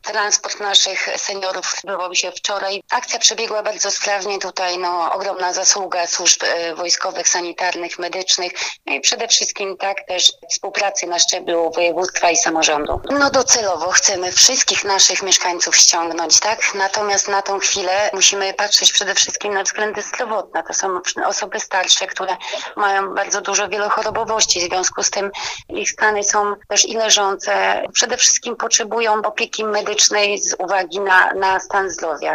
transport naszych seniorów odbywał się wczoraj. Akcja przebiegła bardzo sprawnie. Tutaj ogromna zasługa służb wojskowych, sanitarnych, medycznych, no i przede wszystkim też współpracy na szczeblu województwa i samorządu. Docelowo chcemy wszystkich naszych mieszkańców ściągnąć, tak? Natomiast na tą chwilę musimy patrzeć przede wszystkim na względy zdrowotne. To są osoby starsze, które mają bardzo dużo wielochorobowości. W związku z tym ich stany są też i leżące. Przede wszystkim potrzebują opieki medycznej z uwagi na stan zdrowia.